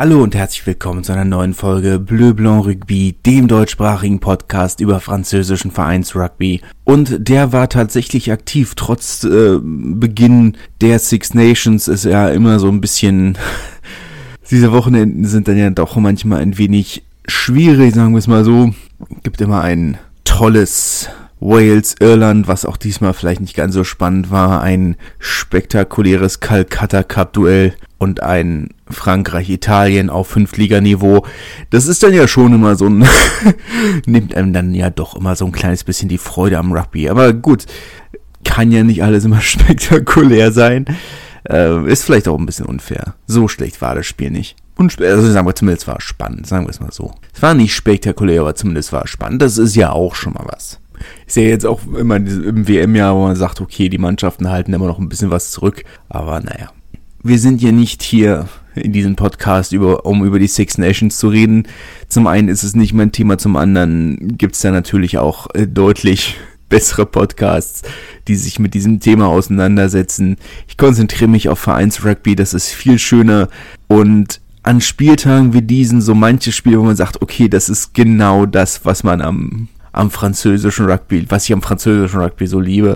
Hallo und herzlich willkommen zu einer neuen Folge Bleu Blanc Rugby, dem deutschsprachigen Podcast über französischen Vereinsrugby. Und der war tatsächlich aktiv, trotz Beginn der Six Nations ist ja immer so ein bisschen, diese Wochenenden sind dann ja doch manchmal ein wenig schwierig, sagen wir es mal so. Gibt immer ein tolles Wales-Irland, was auch diesmal vielleicht nicht ganz so spannend war, ein spektakuläres Calcutta-Cup-Duell und ein Frankreich-Italien auf 5-Liga-Niveau. Das ist dann ja schon immer so ein, nimmt einem dann ja doch immer so ein kleines bisschen die Freude am Rugby. Aber gut, kann ja nicht alles immer spektakulär sein. Ist vielleicht auch ein bisschen unfair. So schlecht war das Spiel nicht. Also sagen wir zumindest, war spannend, sagen wir es mal so. Es war nicht spektakulär, aber zumindest war spannend. Das ist ja auch schon mal was. Ist ja jetzt auch immer im WM-Jahr, wo man sagt, okay, die Mannschaften halten immer noch ein bisschen was zurück. Aber naja, wir sind ja nicht hier in diesem Podcast, um über die Six Nations zu reden. Zum einen ist es nicht mein Thema, zum anderen gibt es da natürlich auch deutlich bessere Podcasts, die sich mit diesem Thema auseinandersetzen. Ich konzentriere mich auf Vereinsrugby, das ist viel schöner. Und an Spieltagen wie diesen, so manche Spiele, wo man sagt, okay, das ist genau das, was man am französischen Rugby, was ich am französischen Rugby so liebe.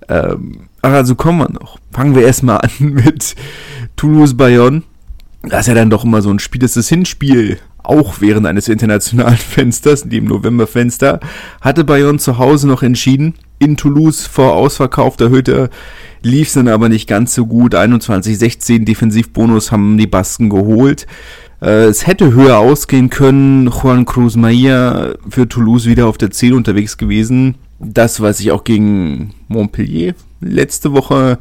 Also kommen wir noch. Fangen wir erstmal an mit Toulouse-Bayonne. Das ist ja dann doch immer so ein Spiel, das ist das Hinspiel. Auch während eines internationalen Fensters, dem Novemberfenster, hatte Bayonne zu Hause noch entschieden. In Toulouse vor ausverkaufter Hütte lief es dann aber nicht ganz so gut. 21-16 Defensivbonus haben die Basken geholt. Es hätte höher ausgehen können. Juan Cruz Maia für Toulouse wieder auf der 10 unterwegs gewesen. Das, was sich auch gegen Montpellier letzte Woche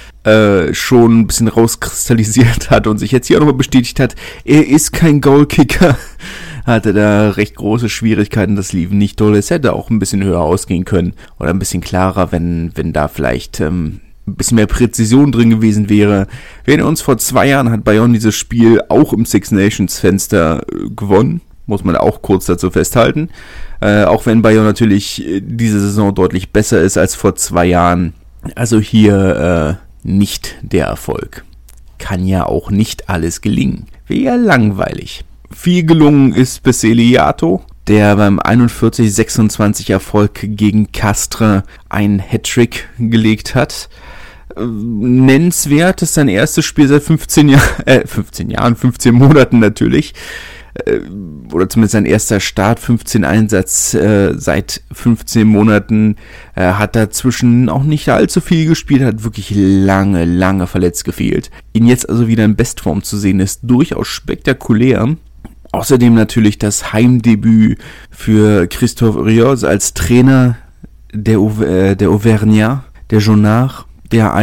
schon ein bisschen rauskristallisiert hat und sich jetzt hier auch nochmal bestätigt hat, er ist kein Goalkicker. Hatte da recht große Schwierigkeiten, das lief nicht toll. Es hätte auch ein bisschen höher ausgehen können oder ein bisschen klarer, wenn da vielleicht ein bisschen mehr Präzision drin gewesen wäre. Wir erinnern uns, vor 2 Jahren hat Bayonne dieses Spiel auch im Six Nations Fenster gewonnen. Muss man auch kurz dazu festhalten. Auch wenn Bayonne natürlich diese Saison deutlich besser ist als vor 2 Jahren. Also hier nicht der Erfolg. Kann ja auch nicht alles gelingen. Wäre ja langweilig. Viel gelungen ist Beseliato, der beim 41-26 Erfolg gegen Castres einen Hattrick gelegt hat. Nennenswert ist sein erstes Spiel seit 15 Monaten natürlich. Oder zumindest sein erster Start, 15 Einsatz seit 15 Monaten, hat dazwischen auch nicht allzu viel gespielt, hat wirklich lange verletzt gefehlt. Ihn jetzt also wieder in Bestform zu sehen, ist durchaus spektakulär. Außerdem natürlich das Heimdebüt für Christophe Rios als Trainer der Auvergnat, der Jonard, der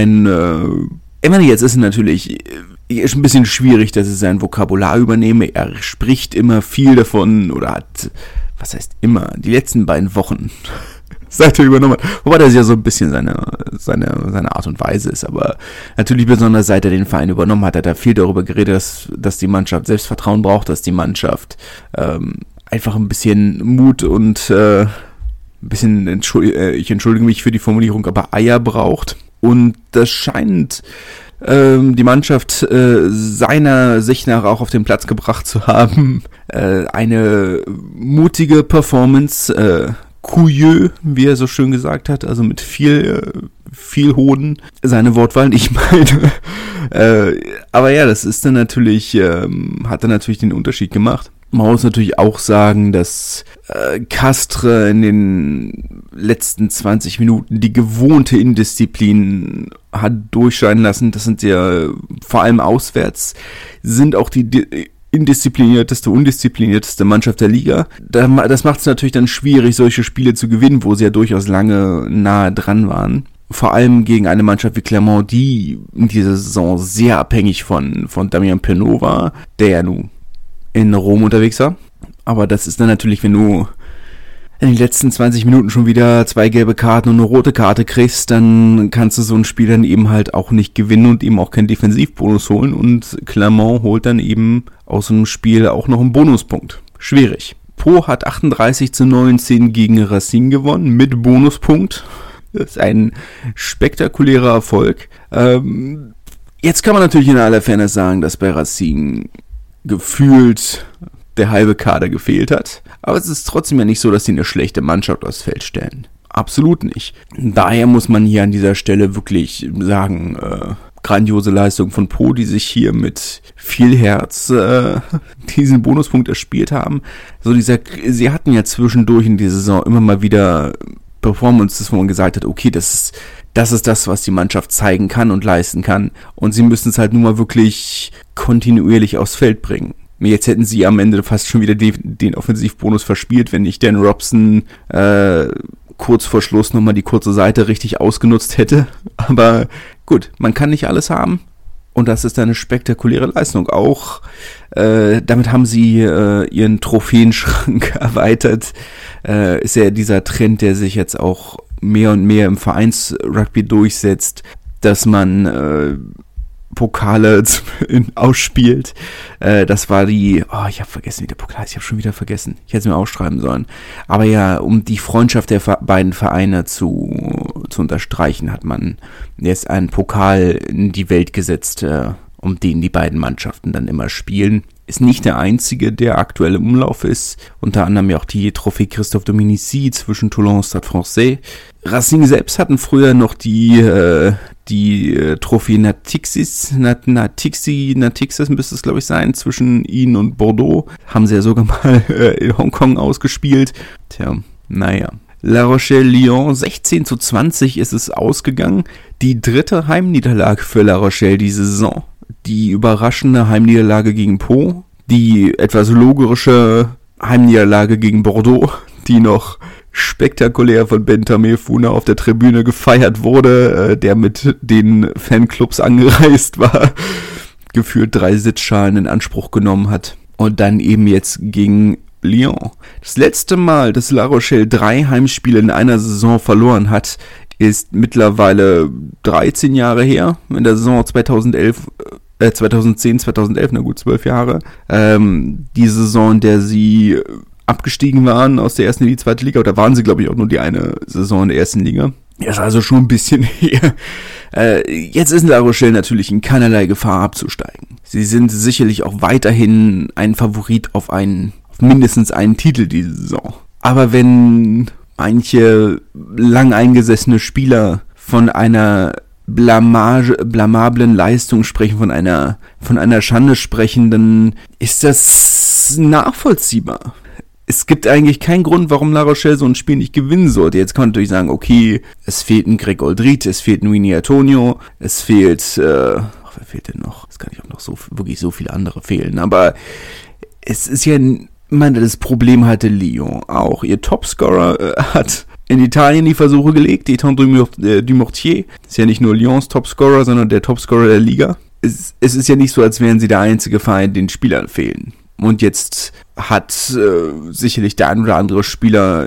jetzt ist es natürlich ist ein bisschen schwierig, dass ich sein Vokabular übernehme. Er spricht immer viel davon oder hat, was heißt immer, die letzten beiden Wochen seit er übernommen hat. Wobei das ja so ein bisschen seine Art und Weise ist. Aber natürlich besonders seit er den Verein übernommen hat, hat er viel darüber geredet, dass die Mannschaft Selbstvertrauen braucht, dass die Mannschaft einfach ein bisschen Mut und ein bisschen, ich entschuldige mich für die Formulierung, aber Eier braucht. Und das scheint die Mannschaft seiner Sicht nach auch auf den Platz gebracht zu haben. Eine mutige Performance, couilleux, wie er so schön gesagt hat, also mit viel Hoden, seine Wortwahl, ich meine. Aber ja, das ist dann natürlich, hat dann natürlich den Unterschied gemacht. Man muss natürlich auch sagen, dass Castres in den letzten 20 Minuten die gewohnte Indisziplin hat durchscheinen lassen. Das sind ja vor allem auswärts, sind auch die undisziplinierteste Mannschaft der Liga. Das macht es natürlich dann schwierig, solche Spiele zu gewinnen, wo sie ja durchaus lange nahe dran waren. Vor allem gegen eine Mannschaft wie Clermont, die in dieser Saison sehr abhängig von Damien Penaud war, der ja nun in Rom unterwegs war. Aber das ist dann natürlich, wenn du in den letzten 20 Minuten schon wieder 2 gelbe Karten und eine rote Karte kriegst, dann kannst du so ein Spiel dann eben halt auch nicht gewinnen und eben auch keinen Defensivbonus holen. Und Clermont holt dann eben aus dem Spiel auch noch einen Bonuspunkt. Schwierig. Pau hat 38-19 gegen Racing gewonnen mit Bonuspunkt. Das ist ein spektakulärer Erfolg. Jetzt kann man natürlich in aller Fairness sagen, dass bei Racing gefühlt der halbe Kader gefehlt hat. Aber es ist trotzdem ja nicht so, dass sie eine schlechte Mannschaft aufs Feld stellen. Absolut nicht. Daher muss man hier an dieser Stelle wirklich sagen, grandiose Leistung von Po, die sich hier mit viel Herz diesen Bonuspunkt erspielt haben. Sie hatten ja zwischendurch in dieser Saison immer mal wieder Performances, wo man gesagt hat, okay, das ist das, was die Mannschaft zeigen kann und leisten kann. Und sie müssen es halt nun mal wirklich kontinuierlich aufs Feld bringen. Jetzt hätten sie am Ende fast schon wieder den Offensivbonus verspielt, wenn nicht Dan Robson kurz vor Schluss nochmal die kurze Seite richtig ausgenutzt hätte. Aber gut, man kann nicht alles haben. Und das ist eine spektakuläre Leistung. Auch damit haben sie ihren Trophäenschrank erweitert. Ist ja dieser Trend, der sich jetzt auch mehr und mehr im Vereinsrugby durchsetzt, dass man Pokale ausspielt. Das war ich habe vergessen, wie der Pokal ist. Ich habe schon wieder vergessen. Ich hätte es mir aufschreiben sollen. Aber ja, um die Freundschaft der beiden Vereine zu unterstreichen, hat man jetzt einen Pokal in die Welt gesetzt, um den die beiden Mannschaften dann immer spielen. Ist nicht der einzige, der aktuell im Umlauf ist. Unter anderem ja auch die Trophée Christophe Dominici zwischen Toulon und Stade Francais. Racing selbst hatten früher noch die Trophée Natixis müsste es, glaube ich, sein, zwischen ihnen und Bordeaux. Haben sie ja sogar mal in Hongkong ausgespielt. Tja, naja. La Rochelle-Lyon, 16:20 ist es ausgegangen. Die dritte Heimniederlage für La Rochelle diese Saison. Die überraschende Heimniederlage gegen Po. Die etwas logische Heimniederlage gegen Bordeaux, die noch spektakulär von Benjamin Funa auf der Tribüne gefeiert wurde, der mit den Fanclubs angereist war, gefühlt 3 Sitzschalen in Anspruch genommen hat. Und dann eben jetzt gegen Lyon. Das letzte Mal, dass La Rochelle 3 Heimspiele in einer Saison verloren hat, ist mittlerweile 13 Jahre her, in der Saison 2010, 2011, na gut, 12 Jahre. Die Saison, in der sie abgestiegen waren aus der ersten in die zweite Liga, oder waren sie, glaube ich, auch nur die eine Saison in der ersten Liga. Ja, ist also schon ein bisschen her. Jetzt ist La Rochelle natürlich in keinerlei Gefahr abzusteigen. Sie sind sicherlich auch weiterhin ein Favorit auf mindestens einen Titel diese Saison. Aber wenn manche lang eingesessene Spieler von einer blamablen Leistung sprechen, von einer Schande sprechen, dann ist das nachvollziehbar. Es gibt eigentlich keinen Grund, warum La Rochelle so ein Spiel nicht gewinnen sollte. Jetzt kann man natürlich sagen, okay, es fehlt ein Greg Oldrit, es fehlt ein Winnie Antonio, es fehlt, wer fehlt denn noch? Es kann nicht auch noch wirklich so viele andere fehlen, aber es ist ja, das Problem hatte Lyon auch. Ihr Topscorer hat in Italien die Versuche gelegt, Ethan Dumortier. Ist ja nicht nur Lyons Topscorer, sondern der Topscorer der Liga. Es ist ja nicht so, als wären sie der einzige Verein, den Spielern fehlen. Und jetzt hat sicherlich der ein oder andere Spieler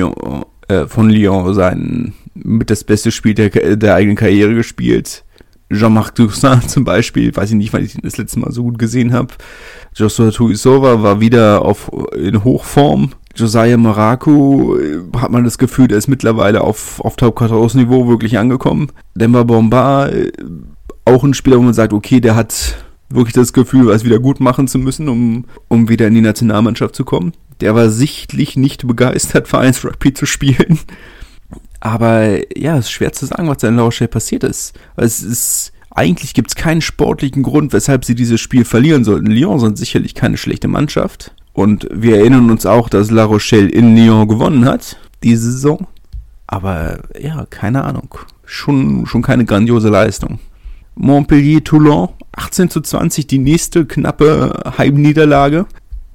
von Lyon mit das beste Spiel der eigenen Karriere gespielt. Jean-Marc Toussaint zum Beispiel, weiß ich nicht, weil ich ihn das letzte Mal so gut gesehen habe. Joshua Tuisova war wieder in Hochform. Josiah Maraku, hat man das Gefühl, der ist mittlerweile auf Top-14-Niveau wirklich angekommen. Demba Bomba, auch ein Spieler, wo man sagt, okay, der hat wirklich das Gefühl, was wieder gut machen zu müssen, um wieder in die Nationalmannschaft zu kommen. Der war sichtlich nicht begeistert, Vereinsrugby zu spielen. Aber ja, es ist schwer zu sagen, was da in La Rochelle passiert ist. Eigentlich gibt es keinen sportlichen Grund, weshalb sie dieses Spiel verlieren sollten. Lyon sind sicherlich keine schlechte Mannschaft. Und wir erinnern uns auch, dass La Rochelle in Lyon gewonnen hat, diese Saison. Aber ja, keine Ahnung. Schon keine grandiose Leistung. Montpellier-Toulon, 18:20, die nächste knappe Heimniederlage.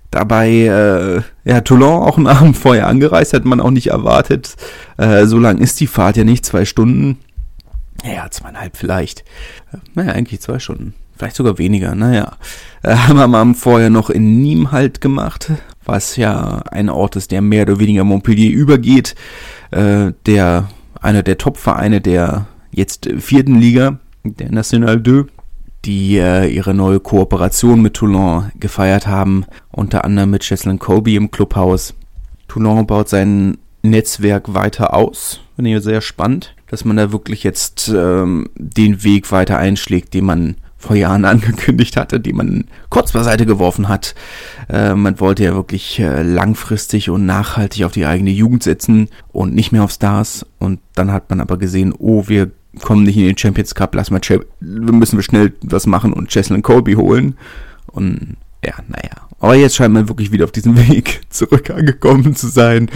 Dabei, Toulon auch einen Abend vorher angereist, hat man auch nicht erwartet. So lang ist die Fahrt ja nicht, 2 Stunden. Ja, 2,5 vielleicht. Naja, eigentlich 2 Stunden. Vielleicht sogar weniger, naja. Haben wir am Abend vorher noch in Nîmes Halt gemacht, was ja ein Ort ist, der mehr oder weniger Montpellier übergeht. Einer der Top-Vereine der jetzt 4. Liga, der National 2, die ihre neue Kooperation mit Toulon gefeiert haben, unter anderem mit Cheslin Colby im Clubhaus. Toulon baut sein Netzwerk weiter aus, finde ich sehr spannend, dass man da wirklich jetzt den Weg weiter einschlägt, den man vor Jahren angekündigt hatte, die man kurz beiseite geworfen hat. Man wollte ja wirklich langfristig und nachhaltig auf die eigene Jugend setzen und nicht mehr auf Stars. Und dann hat man aber gesehen, wir kommen nicht in den Champions Cup, müssen wir schnell was machen und Cheslin Colby holen. Und ja, aber jetzt scheint man wirklich wieder auf diesem Weg zurück angekommen zu sein.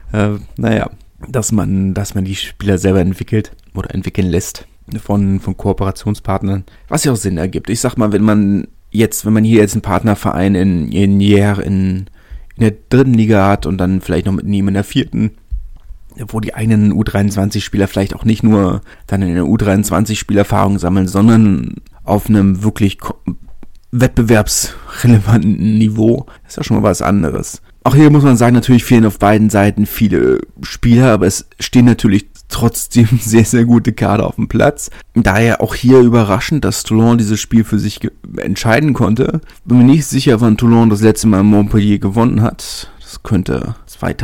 Dass man die Spieler selber entwickelt oder entwickeln lässt von Kooperationspartnern, was ja auch Sinn ergibt. Ich sag mal, wenn man hier jetzt einen Partnerverein in der 3. Liga hat und dann vielleicht noch mit ihm in der 4., wo die eigenen U23-Spieler vielleicht auch nicht nur dann in der U23-Spielerfahrung sammeln, sondern auf einem wirklich wettbewerbsrelevanten Niveau, ist ja schon mal was anderes. Auch hier muss man sagen, natürlich fehlen auf beiden Seiten viele Spieler, aber es stehen natürlich trotzdem sehr, sehr gute Kader auf dem Platz. Daher auch hier überraschend, dass Toulon dieses Spiel für sich entscheiden konnte. Bin mir nicht sicher, wann Toulon das letzte Mal Montpellier gewonnen hat. Das könnte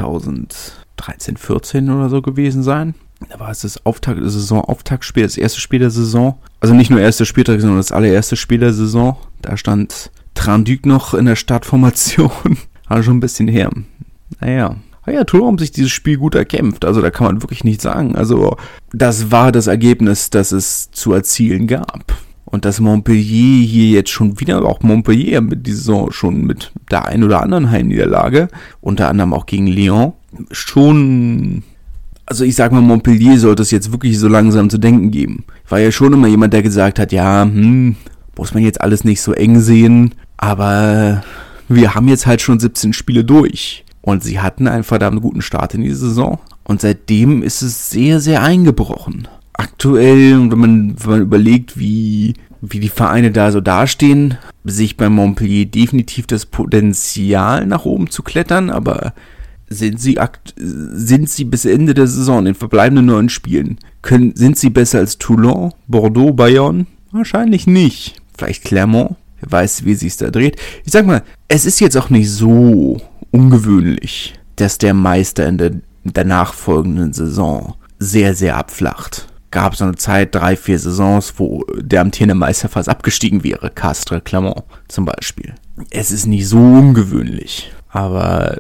2013, 14 oder so gewesen sein. Da war es das Saisonauftaktspiel, das erste Spiel der Saison. Also nicht nur erste Spieltag, sondern das allererste Spiel der Saison. Da stand Tran-Duc noch in der Startformation. War schon ein bisschen her. Toulon haben sich dieses Spiel gut erkämpft. Also da kann man wirklich nichts sagen. Also das war das Ergebnis, das es zu erzielen gab. Und dass Montpellier hier jetzt schon wieder, auch Montpellier mit dieser Saison schon mit der ein oder anderen Heimniederlage, unter anderem auch gegen Lyon, schon... Also ich sag mal, Montpellier sollte es jetzt wirklich so langsam zu denken geben. Ich war ja schon immer jemand, der gesagt hat, muss man jetzt alles nicht so eng sehen, aber wir haben jetzt halt schon 17 Spiele durch. Und sie hatten einen verdammt guten Start in die Saison. Und seitdem ist es sehr, sehr eingebrochen. Aktuell, wenn man überlegt, wie die Vereine da so dastehen, sehe ich bei Montpellier definitiv das Potenzial nach oben zu klettern, aber sind sie bis Ende der Saison in den verbleibenden 9 Spielen, sind sie besser als Toulon, Bordeaux, Bayonne? Wahrscheinlich nicht. Vielleicht Clermont? Wer weiß, wie sie es da dreht. Ich sag mal, es ist jetzt auch nicht so ungewöhnlich, dass der Meister in der nachfolgenden Saison sehr, sehr abflacht. Gab so eine Zeit, 3-4 Saisons, wo der amtierende Meister fast abgestiegen wäre. Castres, Clermont zum Beispiel. Es ist nicht so ungewöhnlich. Aber,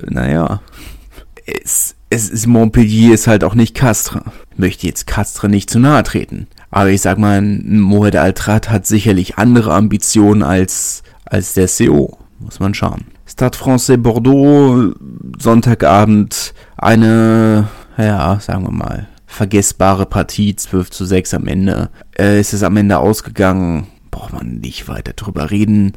Montpellier ist halt auch nicht Castres. Ich möchte jetzt Castres nicht zu nahe treten. Aber ich sag mal, Mohamed Al-Trad hat sicherlich andere Ambitionen als der CO. Muss man schauen. Stade Français Bordeaux, Sonntagabend, eine, sagen wir mal, vergessbare Partie, 12:6 am Ende. Ist es am Ende ausgegangen, braucht man nicht weiter drüber reden.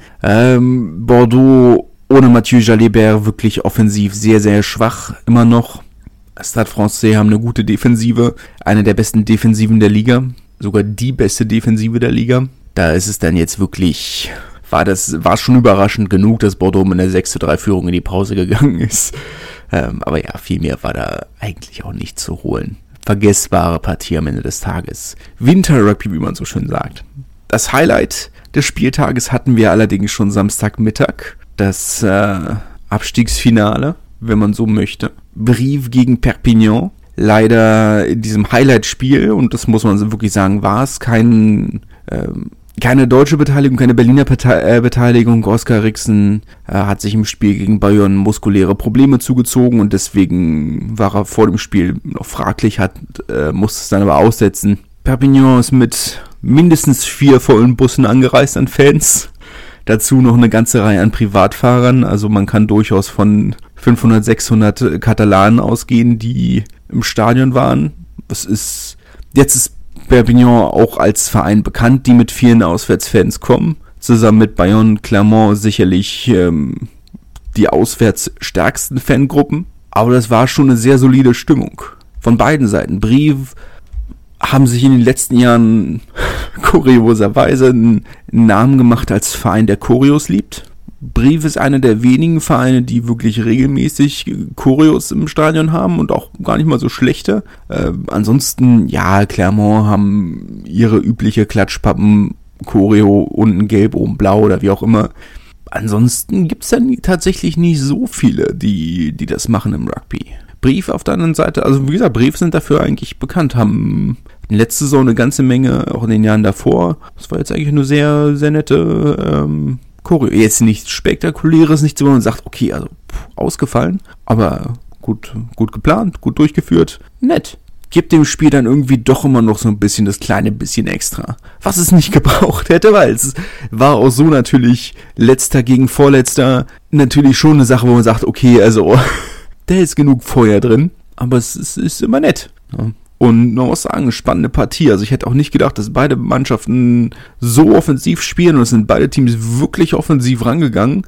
Bordeaux ohne Mathieu Jalibert wirklich offensiv sehr, sehr schwach immer noch. Stade Français haben eine gute Defensive, eine der besten Defensiven der Liga, sogar die beste Defensive der Liga. Da ist es dann jetzt wirklich, war schon überraschend genug, dass Bordeaux mit einer 6:3 Führung in die Pause gegangen ist. Aber ja, viel mehr war da eigentlich auch nicht zu holen. Vergessbare Partie am Ende des Tages. Winter-Rugby, wie man so schön sagt. Das Highlight des Spieltages hatten wir allerdings schon Samstagmittag. Das Abstiegsfinale, wenn man so möchte. Brive gegen Perpignan. Leider in diesem Highlight-Spiel, und das muss man wirklich sagen, war es keine deutsche Beteiligung, keine Berliner Beteiligung. Oskar Rixen hat sich im Spiel gegen Bayonne muskuläre Probleme zugezogen und deswegen war er vor dem Spiel noch fraglich, musste es dann aber aussetzen. Perpignan ist mit mindestens 4 vollen Bussen angereist an Fans. Dazu noch eine ganze Reihe an Privatfahrern. Also man kann durchaus von 500, 600 Katalanen ausgehen, die im Stadion waren. Jetzt ist Perpignan auch als Verein bekannt, die mit vielen Auswärtsfans kommen. Zusammen mit Bayonne, Clermont sicherlich die auswärts stärksten Fangruppen. Aber das war schon eine sehr solide Stimmung. Von beiden Seiten. Brive haben sich in den letzten Jahren kurioserweise einen Namen gemacht als Verein, der Choreos liebt. Brive ist einer der wenigen Vereine, die wirklich regelmäßig Choreos im Stadion haben und auch gar nicht mal so schlechte. Ansonsten, ja, Clermont haben ihre übliche Klatschpappen, Choreo, unten gelb, oben blau oder wie auch immer. Ansonsten gibt's dann tatsächlich nicht so viele, die das machen im Rugby. Brive auf der anderen Seite, also wie gesagt, Brive sind dafür eigentlich bekannt, haben in letzter Saison eine ganze Menge, auch in den Jahren davor. Das war jetzt eigentlich eine sehr, sehr nette Choreo. Jetzt nichts Spektakuläres, nichts, wo man sagt, okay, also ausgefallen, aber gut geplant, gut durchgeführt, nett. Gibt dem Spiel dann irgendwie doch immer noch so ein bisschen das kleine bisschen extra. Was es nicht gebraucht hätte, weil es war auch so natürlich letzter gegen vorletzter natürlich schon eine Sache, wo man sagt, okay, also da ist genug Feuer drin, aber es ist immer nett. Ja. Und man muss sagen, eine spannende Partie. Also ich hätte auch nicht gedacht, dass beide Mannschaften so offensiv spielen und es sind beide Teams wirklich offensiv rangegangen.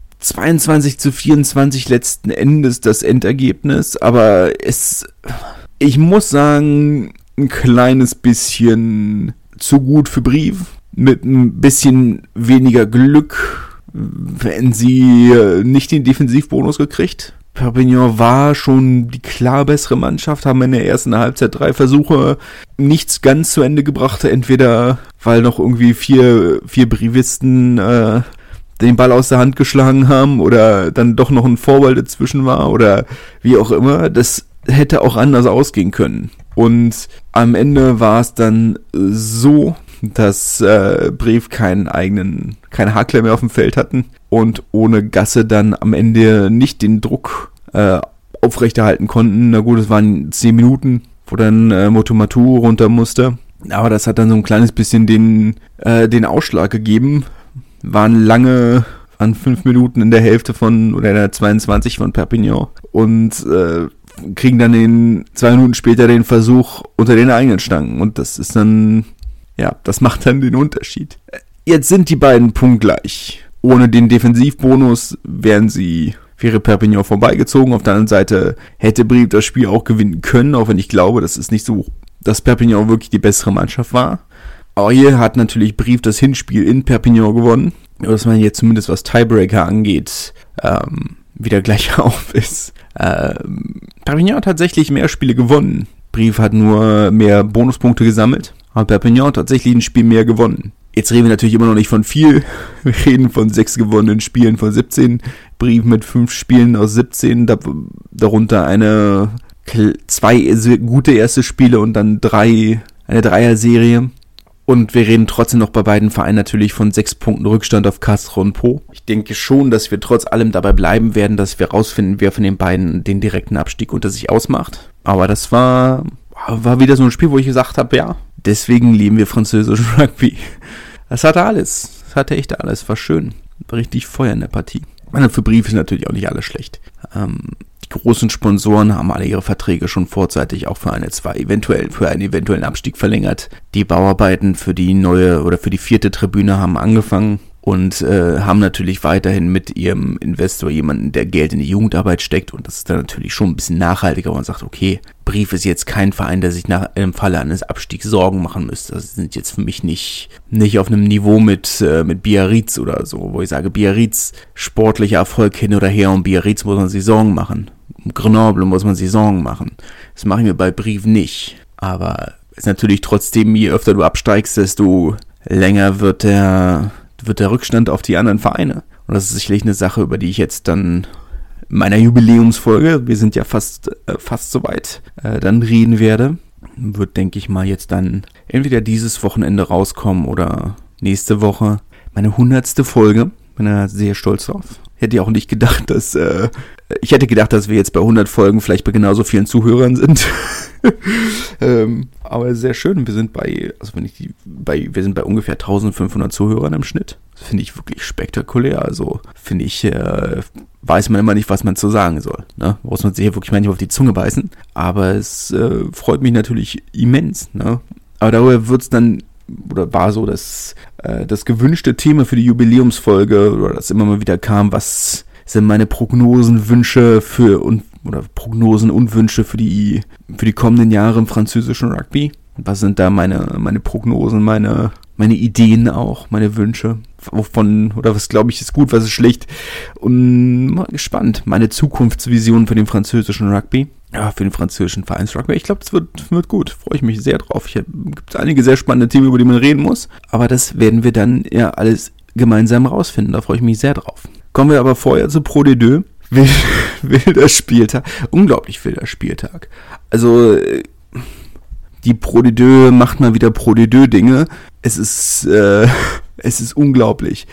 22-24 letzten Endes das Endergebnis, aber ich muss sagen, ein kleines bisschen zu gut für Brive. Mit ein bisschen weniger Glück, wenn sie nicht den Defensivbonus gekriegt. Perpignan war schon die klar bessere Mannschaft, haben in der ersten Halbzeit 3 Versuche nichts ganz zu Ende gebracht. Entweder weil noch irgendwie vier Brivisten den Ball aus der Hand geschlagen haben oder dann doch noch ein Vorwall dazwischen war oder wie auch immer. Das hätte auch anders ausgehen können. Und am Ende war es dann so, dass Brive keinen Hakler mehr auf dem Feld hatten und ohne Gasse dann am Ende nicht den Druck aufrechterhalten konnten. Na gut, es waren 10 Minuten, wo dann Motomatu runter musste. Aber das hat dann so ein kleines bisschen den Ausschlag gegeben. Waren 5 Minuten in der Hälfte oder der 22 von Perpignan und kriegen dann 2 Minuten später den Versuch unter den eigenen Stangen. Und das ist dann, ja, das macht dann den Unterschied. Jetzt sind die beiden punktgleich. Ohne den Defensivbonus wäre Perpignan vorbeigezogen. Auf der anderen Seite hätte Brive das Spiel auch gewinnen können, auch wenn ich glaube, das ist nicht so, dass Perpignan wirklich die bessere Mannschaft war. Aber hier hat natürlich Brive das Hinspiel in Perpignan gewonnen. Dass man jetzt zumindest, was Tiebreaker angeht, wieder gleich auf ist. Perpignan hat tatsächlich mehr Spiele gewonnen. Brive hat nur mehr Bonuspunkte gesammelt. Aber Perpignan hat tatsächlich ein Spiel mehr gewonnen. Jetzt reden wir natürlich immer noch nicht von viel. Wir reden von 6 gewonnenen Spielen von 17. Brive mit 5 Spielen aus 17. Darunter 2 gute erste Spiele und dann eine Dreier-Serie. Und wir reden trotzdem noch bei beiden Vereinen natürlich von 6 Punkten Rückstand auf Castres und Pau. Ich denke schon, dass wir trotz allem dabei bleiben werden, dass wir rausfinden, wer von den beiden den direkten Abstieg unter sich ausmacht. Aber das war wieder so ein Spiel, wo ich gesagt habe, ja, deswegen lieben wir französischen Rugby. Das hatte alles. Das hatte echt alles. War schön. War richtig Feuer in der Partie. Für Brive ist natürlich auch nicht alles schlecht. Die großen Sponsoren haben alle ihre Verträge schon vorzeitig auch für einen eventuellen Abstieg verlängert. Die Bauarbeiten für die neue oder für die 4. Tribüne haben angefangen und haben natürlich weiterhin mit ihrem Investor jemanden, der Geld in die Jugendarbeit steckt, und das ist dann natürlich schon ein bisschen nachhaltiger, wo man sagt, okay, Brive ist jetzt kein Verein, der sich im Falle eines Abstiegs Sorgen machen müsste. Das sind jetzt für mich nicht auf einem Niveau mit Biarritz oder so, wo ich sage, Biarritz sportlicher Erfolg hin oder her, und Biarritz muss man sich Sorgen machen. Um Grenoble muss man sich Sorgen machen. Das machen wir bei Brive nicht. Aber es ist natürlich trotzdem, je öfter du absteigst, desto länger wird der Rückstand auf die anderen Vereine. Und das ist sicherlich eine Sache, über die ich jetzt dann in meiner Jubiläumsfolge, wir sind ja fast soweit, dann reden werde. Wird, denke ich mal, jetzt dann entweder dieses Wochenende rauskommen oder nächste Woche. Meine 100. Folge. Bin da sehr stolz drauf. Hätte ja auch nicht gedacht, ich hätte gedacht, dass wir jetzt bei 100 Folgen vielleicht bei genauso vielen Zuhörern sind. Aber sehr schön. Wir sind bei ungefähr 1500 Zuhörern im Schnitt. Das finde ich wirklich spektakulär. Also finde ich, weiß man immer nicht, was man zu sagen soll. Ne? Muss man sich hier wirklich manchmal auf die Zunge beißen. Aber es freut mich natürlich immens. Ne? Aber darüber wird es dann, oder war so, dass das gewünschte Thema für die Jubiläumsfolge, oder das immer mal wieder kam, was sind meine Prognosen, Wünsche Prognosen und Wünsche für die kommenden Jahre im französischen Rugby. Was sind da meine Prognosen, meine Ideen auch, meine Wünsche? Was glaube ich ist gut, was ist schlecht? Und mal gespannt. Meine Zukunftsvision für den französischen Rugby. Ja, für den französischen Vereinsrugby. Ich glaube, es wird gut. Freue ich mich sehr drauf. Gibt einige sehr spannende Themen, über die man reden muss. Aber das werden wir dann ja alles gemeinsam rausfinden. Da freue ich mich sehr drauf. Kommen wir aber vorher zu Pro D2. Wilder Spieltag. Unglaublich wilder Spieltag. Also Die Pro de Deux macht mal wieder Pro de Deux Dinge. Es ist unglaublich.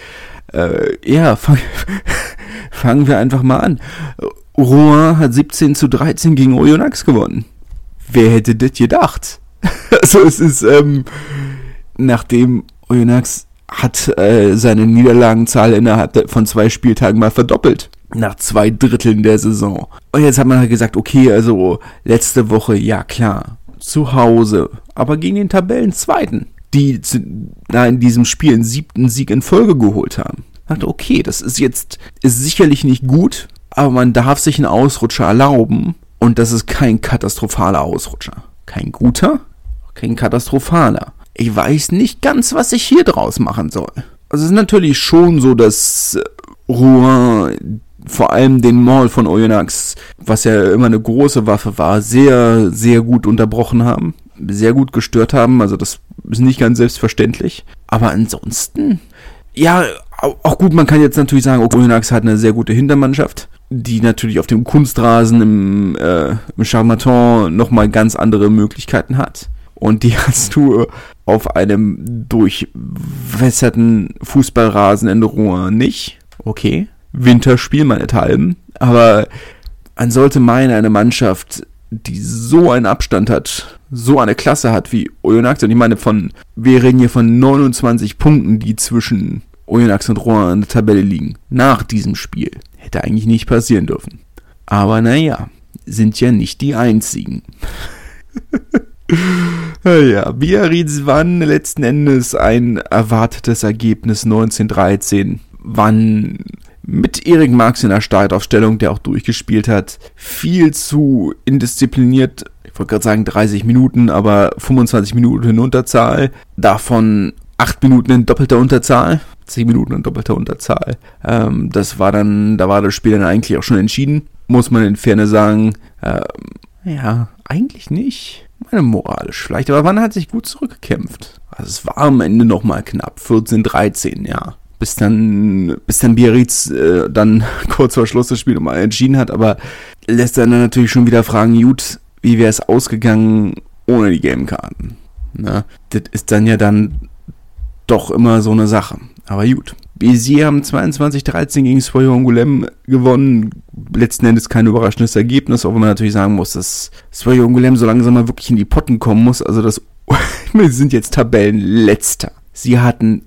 Fangen wir einfach mal an. Rouen hat 17-13 gegen Oyonnax gewonnen. Wer hätte das gedacht? Also es ist, nachdem Oyonnax hat seine Niederlagenzahl innerhalb von 2 Spieltagen mal verdoppelt. Nach 2 Dritteln der Saison. Und jetzt hat man halt gesagt, okay, also letzte Woche, ja klar, zu Hause, aber gegen den Tabellenzweiten, die da in diesem Spiel einen 7. Sieg in Folge geholt haben. Ich dachte, okay, das ist sicherlich nicht gut, aber man darf sich einen Ausrutscher erlauben und das ist kein katastrophaler Ausrutscher. Kein guter, kein katastrophaler. Ich weiß nicht ganz, was ich hier draus machen soll. Also es ist natürlich schon so, dass Rouen vor allem den Maul von Oyonnax, was ja immer eine große Waffe war, sehr, sehr gut unterbrochen haben. Sehr gut gestört haben. Also das ist nicht ganz selbstverständlich. Aber ansonsten, ja, auch gut, man kann jetzt natürlich sagen, Oyonnax hat eine sehr gute Hintermannschaft, die natürlich auf dem Kunstrasen im Charmaton nochmal ganz andere Möglichkeiten hat. Und die hast du auf einem durchwässerten Fußballrasen in Rouen nicht. Okay. Winterspiel meinethalben. Aber man sollte meinen, eine Mannschaft, die so einen Abstand hat, so eine Klasse hat wie Oyonnax, und ich meine wir reden hier von 29 Punkten, die zwischen Oyonnax und Rouen in der Tabelle liegen. Nach diesem Spiel. Hätte eigentlich nicht passieren dürfen. Aber naja, sind ja nicht die einzigen. Ja, Biarritz waren letzten Endes ein erwartetes Ergebnis 19-13. Waren mit Erik Marx in der Startaufstellung, der auch durchgespielt hat, viel zu indiszipliniert. Ich wollte gerade sagen 30 Minuten, aber 25 Minuten in Unterzahl. Davon 8 Minuten in doppelter Unterzahl. 10 Minuten in doppelter Unterzahl. Da war das Spiel dann eigentlich auch schon entschieden. Muss man in Fairness sagen. Ja, eigentlich nicht. Meine moralisch vielleicht, aber man hat sich gut zurückgekämpft. Also es war am Ende nochmal knapp. 14-13, ja. Bis dann Biarritz dann kurz vor Schluss das Spiel nochmal entschieden hat, aber lässt dann natürlich schon wieder fragen, gut, wie wäre es ausgegangen ohne die gelben Karten? Na, das ist dann ja dann doch immer so eine Sache. Aber gut. Béziers haben 22-13 gegen Soyo Angoulême gewonnen. Letzten Endes kein überraschendes Ergebnis, auch wenn man natürlich sagen muss, dass Soyo Angoulême so langsam mal wirklich in die Potten kommen muss. Also wir sind jetzt Tabellenletzter. Sie hatten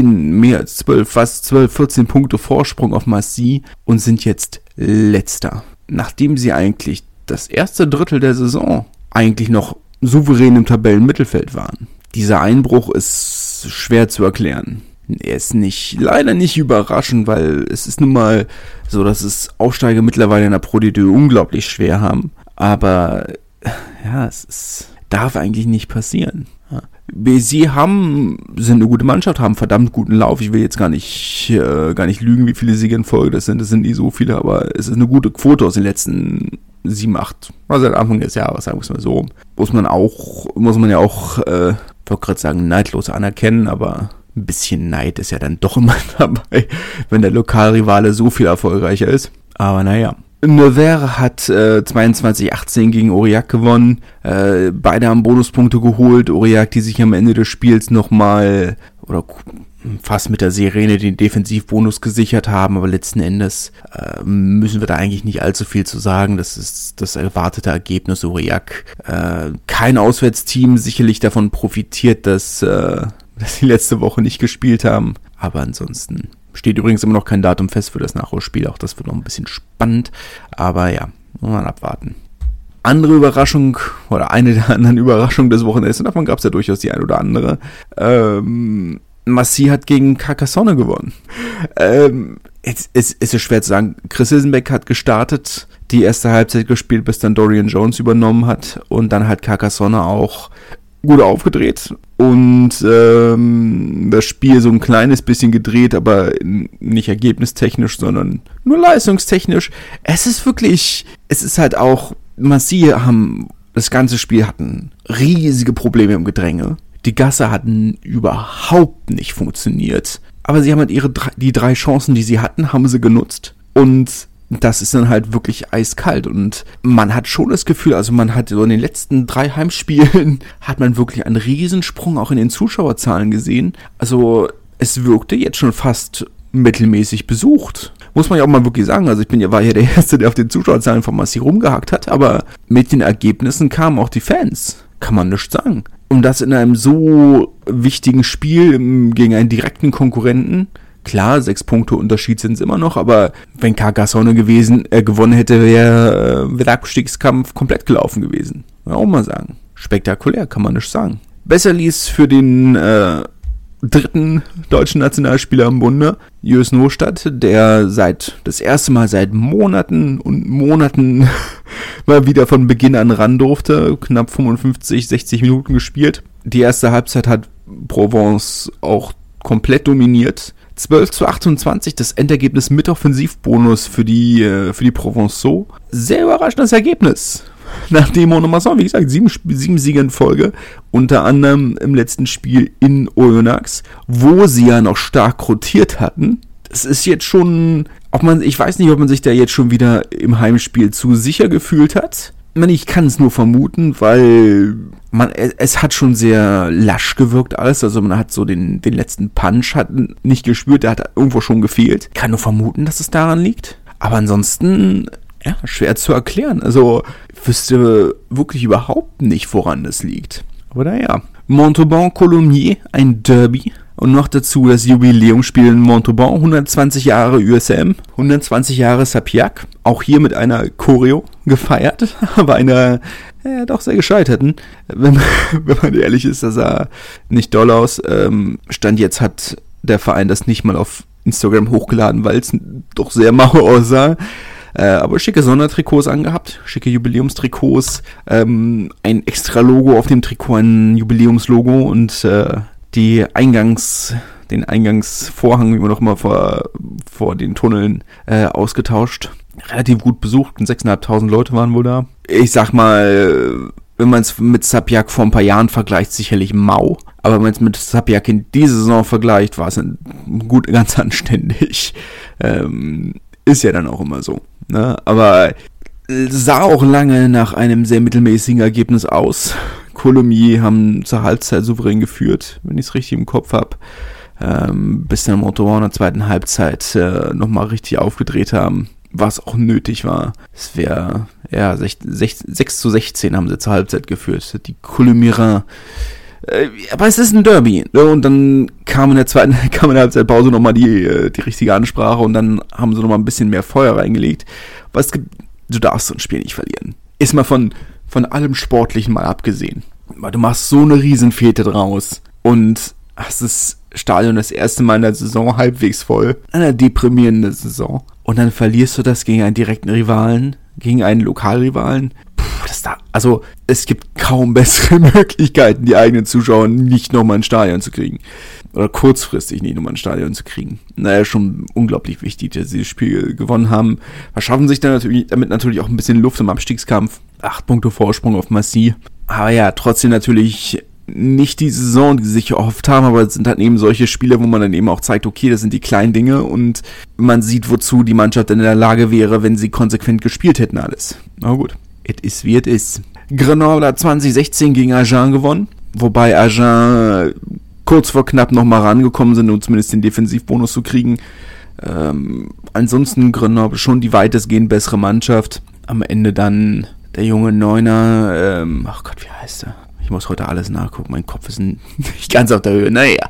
14 Punkte Vorsprung auf Marseille und sind jetzt Letzter. Nachdem sie eigentlich das erste Drittel der Saison eigentlich noch souverän im Tabellenmittelfeld waren. Dieser Einbruch ist schwer zu erklären. Er ist leider nicht überraschend, weil es ist nun mal so, dass es Aufsteiger mittlerweile in der Pro de Deux unglaublich schwer haben. Aber ja, darf eigentlich nicht passieren. Ja. Béziers sind eine gute Mannschaft, haben verdammt guten Lauf. Ich will jetzt gar nicht lügen, wie viele Siege in Folge das sind. Das sind nicht so viele, aber es ist eine gute Quote aus den letzten 7, 8, also seit Anfang des Jahres, sagen wir es mal so. Muss man ja auch, ich wollte gerade sagen, neidlos anerkennen, aber ein bisschen Neid ist ja dann doch immer dabei, wenn der Lokalrivale so viel erfolgreicher ist. Aber naja. Nevers hat 22-18 gegen Aurillac gewonnen. Beide haben Bonuspunkte geholt. Aurillac, die sich am Ende des Spiels nochmal oder fast mit der Sirene den Defensivbonus gesichert haben. Aber letzten Endes müssen wir da eigentlich nicht allzu viel zu sagen. Das ist das erwartete Ergebnis. Aurillac, kein Auswärtsteam, sicherlich davon profitiert, dass sie letzte Woche nicht gespielt haben. Aber ansonsten steht übrigens immer noch kein Datum fest für das Nachholspiel. Auch das wird noch ein bisschen spannend. Aber ja, muss man abwarten. Andere Überraschung oder eine der anderen Überraschungen des Wochenendes, und davon gab es ja durchaus die ein oder andere. Marseille hat gegen Carcassonne gewonnen. Es ist schwer zu sagen. Chris Hilsenbeck hat gestartet, die erste Halbzeit gespielt, bis dann Dorian Jones übernommen hat. Und dann hat Carcassonne auch gut aufgedreht und das Spiel so ein kleines bisschen gedreht, aber nicht ergebnistechnisch, sondern nur leistungstechnisch. Es ist halt auch, Marseille das ganze Spiel hatten riesige Probleme im Gedränge. Die Gasse hatten überhaupt nicht funktioniert. Aber sie haben halt die 3 Chancen, die sie hatten, haben sie genutzt. Und das ist dann halt wirklich eiskalt und man hat schon das Gefühl, also man hat so in den letzten 3 Heimspielen hat man wirklich einen Riesensprung auch in den Zuschauerzahlen gesehen. Also es wirkte jetzt schon fast mittelmäßig besucht. Muss man ja auch mal wirklich sagen. Also war ja der Erste, der auf den Zuschauerzahlen von Marseille rumgehackt hat, aber mit den Ergebnissen kamen auch die Fans. Kann man nicht sagen. Und das in einem so wichtigen Spiel gegen einen direkten Konkurrenten. Klar, 6 Punkte Unterschied sind es immer noch, aber wenn Carcassonne gewonnen hätte, wäre der Abstiegskampf komplett gelaufen gewesen. Kann man auch mal sagen. Spektakulär, kann man nicht sagen. Besser ließ für den dritten deutschen Nationalspieler im Bunde, Jös Nostadt, der das erste Mal seit Monaten und Monaten mal wieder von Beginn an ran durfte. Knapp 55, 60 Minuten gespielt. Die erste Halbzeit hat Provence auch komplett dominiert. 12:28, das Endergebnis mit Offensivbonus für die Provençaux. Sehr überraschendes Ergebnis. Nachdem Monomasson, wie gesagt, 7 Siege in Folge, unter anderem im letzten Spiel in Oyonnax, wo sie ja noch stark rotiert hatten. Das ist jetzt schon, ich weiß nicht, ob man sich da jetzt schon wieder im Heimspiel zu sicher gefühlt hat. Ich kann es nur vermuten, weil es hat schon sehr lasch gewirkt alles, also man hat so den letzten Punch nicht gespürt, der hat irgendwo schon gefehlt. Kann nur vermuten, dass es daran liegt. Aber ansonsten, ja, schwer zu erklären. Also, ich wüsste wirklich überhaupt nicht, woran das liegt. Aber naja. Montauban-Coulommiers, ein Derby. Und noch dazu das Jubiläumsspiel in Montauban, 120 Jahre USM, 120 Jahre Sapiac. Auch hier mit einer Choreo gefeiert, aber einer doch sehr gescheiterten. Wenn man ehrlich ist, das sah nicht doll aus. Stand jetzt hat der Verein das nicht mal auf Instagram hochgeladen, weil es doch sehr mau aussah. Aber schicke Sondertrikots angehabt, schicke Jubiläumstrikots, ein extra Logo auf dem Trikot, ein Jubiläumslogo und den Eingangsvorhang, wie man noch immer vor den Tunneln ausgetauscht. Relativ gut besucht, 6.500 Leute waren wohl da. Ich sag mal, wenn man es mit Sapiac vor ein paar Jahren vergleicht, sicherlich mau. Aber wenn man es mit Sapiac in dieser Saison vergleicht, war es ganz anständig. Ist ja dann auch immer so. Ne? Aber sah auch lange nach einem sehr mittelmäßigen Ergebnis aus. Coulommiers haben zur Halbzeit souverän geführt, wenn ich es richtig im Kopf habe. Bis dann Montauban in der zweiten Halbzeit nochmal richtig aufgedreht haben, was auch nötig war. Es wäre, 6:16 haben sie zur Halbzeit geführt. Die Coulommiers. Aber es ist ein Derby. Ne? Und dann kam in der Halbzeitpause nochmal die richtige Ansprache und dann haben sie nochmal ein bisschen mehr Feuer reingelegt. Aber du darfst so ein Spiel nicht verlieren. Ist mal von allem Sportlichen mal abgesehen. Weil du machst so eine Riesenfete draus und hast das Stadion das erste Mal in der Saison halbwegs voll. Eine deprimierende Saison. Und dann verlierst du das gegen einen direkten Rivalen, gegen einen Lokalrivalen. Also es gibt kaum bessere Möglichkeiten, die eigenen Zuschauer nicht nochmal ins Stadion zu kriegen. Oder kurzfristig nicht nochmal ins Stadion zu kriegen. Naja, schon unglaublich wichtig, dass sie das Spiel gewonnen haben. Verschaffen sich dann damit natürlich auch ein bisschen Luft im Abstiegskampf. 8 Punkte Vorsprung auf Marseille. Aber ja, trotzdem natürlich nicht die Saison, die sie sich erhofft haben, aber es sind halt eben solche Spiele, wo man dann eben auch zeigt, okay, das sind die kleinen Dinge und man sieht, wozu die Mannschaft in der Lage wäre, wenn sie konsequent gespielt hätten alles. Aber gut. It is wie it is. Grenoble hat 2016 gegen Agen gewonnen, wobei Agen kurz vor knapp nochmal rangekommen sind, um zumindest den Defensivbonus zu kriegen. Ansonsten Grenoble schon die weitestgehend bessere Mannschaft. Am Ende dann der junge Neuner, ach Gott, wie heißt er? Ich muss heute alles nachgucken, mein Kopf ist nicht ganz auf der Höhe. Naja,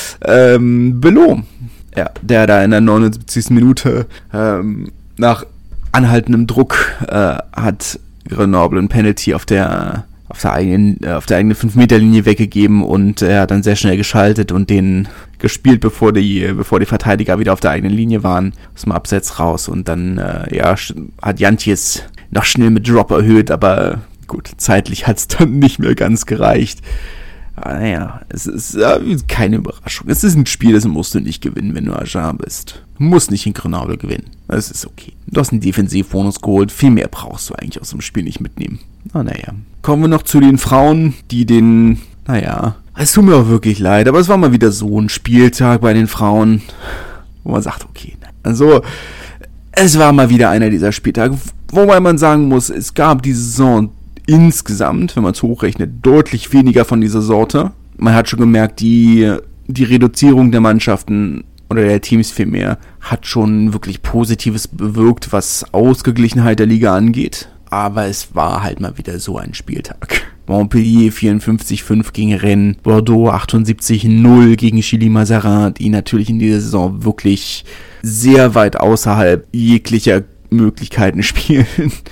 Belot, ja, der da in der 79. Minute nach anhaltendem Druck hat Grenoble ein Penalty auf der eigenen 5-Meter-Linie weggegeben und er hat dann sehr schnell geschaltet und den gespielt, bevor die Verteidiger wieder auf der eigenen Linie waren, aus dem Abseits raus und dann hat Jantjes noch schnell mit Drop erhöht, aber gut, zeitlich hat es dann nicht mehr ganz gereicht. Aber naja, es ist keine Überraschung. Es ist ein Spiel, das musst du nicht gewinnen, wenn du Agen bist. Du musst nicht in Grenoble gewinnen. Das ist okay. Du hast einen Defensivbonus geholt. Viel mehr brauchst du eigentlich aus dem Spiel nicht mitnehmen. Aber naja. Kommen wir noch zu den Frauen, es tut mir auch wirklich leid, aber es war mal wieder so ein Spieltag bei den Frauen, wo man sagt, okay, also es war mal wieder einer dieser Spieltage, wobei man sagen muss, es gab diese Saison insgesamt, wenn man es hochrechnet, deutlich weniger von dieser Sorte. Man hat schon gemerkt, die Reduzierung der Mannschaften oder der Teams vielmehr hat schon wirklich Positives bewirkt, was Ausgeglichenheit der Liga angeht. Aber es war halt mal wieder so ein Spieltag. Montpellier 54-5 gegen Rennes, Bordeaux 78-0 gegen Chili Mazarin, die natürlich in dieser Saison wirklich sehr weit außerhalb jeglicher Möglichkeiten spielen.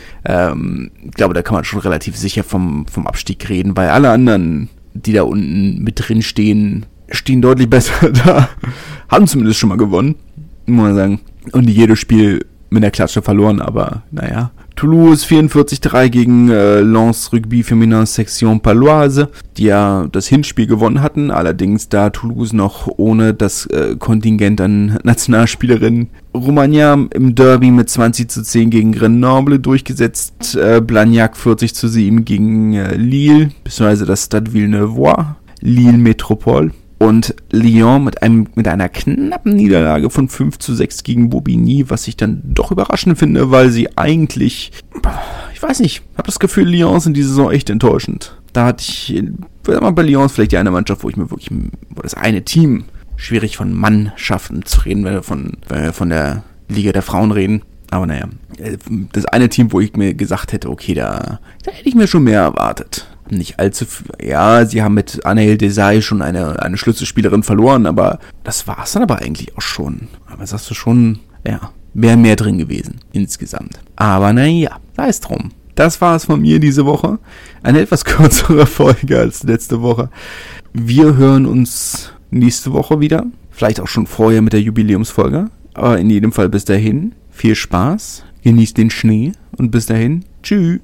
Ich glaube, da kann man schon relativ sicher vom Abstieg reden, weil alle anderen, die da unten mit drin stehen deutlich besser da. Haben zumindest schon mal gewonnen, muss man sagen. Und nicht jedes Spiel mit der Klatsche verloren, aber naja. Toulouse 44-3 gegen Lens Rugby Feminin Section Paloise, die ja das Hinspiel gewonnen hatten, allerdings da Toulouse noch ohne das Kontingent an Nationalspielerinnen. Romagna im Derby mit 20-10 gegen Grenoble durchgesetzt, Blagnac 40-7 gegen Lille, beziehungsweise das Stade Villeneuvois, Lille Métropole. Und Lyon mit einer knappen Niederlage von 5-6 gegen Bobigny, was ich dann doch überraschend finde, weil sie eigentlich, ich weiß nicht, habe das Gefühl, Lyon sind diese Saison echt enttäuschend. Da hatte ich, bei Lyon ist vielleicht die eine Mannschaft, wo das eine Team, schwierig von Mannschaften zu reden, wenn wir von der Liga der Frauen reden. Aber naja, das eine Team, wo ich mir gesagt hätte, okay, da hätte ich mir schon mehr erwartet. Nicht allzu viel. Ja, sie haben mit Anaël Desai schon eine Schlüsselspielerin verloren, aber das war's dann aber eigentlich auch schon. Aber sagst du schon, ja, wäre mehr drin gewesen insgesamt. Aber naja, sei es drum. Das war es von mir diese Woche. Eine etwas kürzere Folge als letzte Woche. Wir hören uns nächste Woche wieder. Vielleicht auch schon vorher mit der Jubiläumsfolge. Aber in jedem Fall bis dahin. Viel Spaß. Genießt den Schnee. Und bis dahin. Tschüss.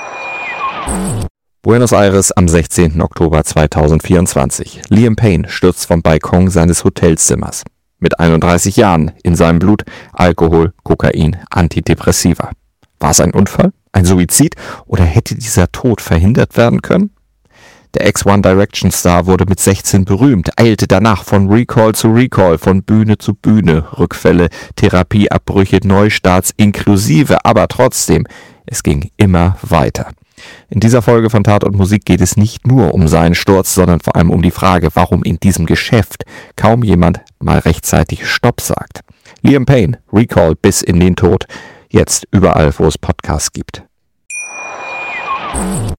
Buenos Aires am 16. Oktober 2024. Liam Payne stürzt vom Balkon seines Hotelzimmers. Mit 31 Jahren, in seinem Blut Alkohol, Kokain, Antidepressiva. War es ein Unfall? Ein Suizid? Oder hätte dieser Tod verhindert werden können? Der Ex-One Direction Star wurde mit 16 berühmt, eilte danach von Recall zu Recall, von Bühne zu Bühne, Rückfälle, Therapieabbrüche, Neustarts inklusive, aber trotzdem, es ging immer weiter. In dieser Folge von Tatort Musik geht es nicht nur um seinen Sturz, sondern vor allem um die Frage, warum in diesem Geschäft kaum jemand mal rechtzeitig Stopp sagt. Liam Payne, Recall bis in den Tod, jetzt überall, wo es Podcasts gibt.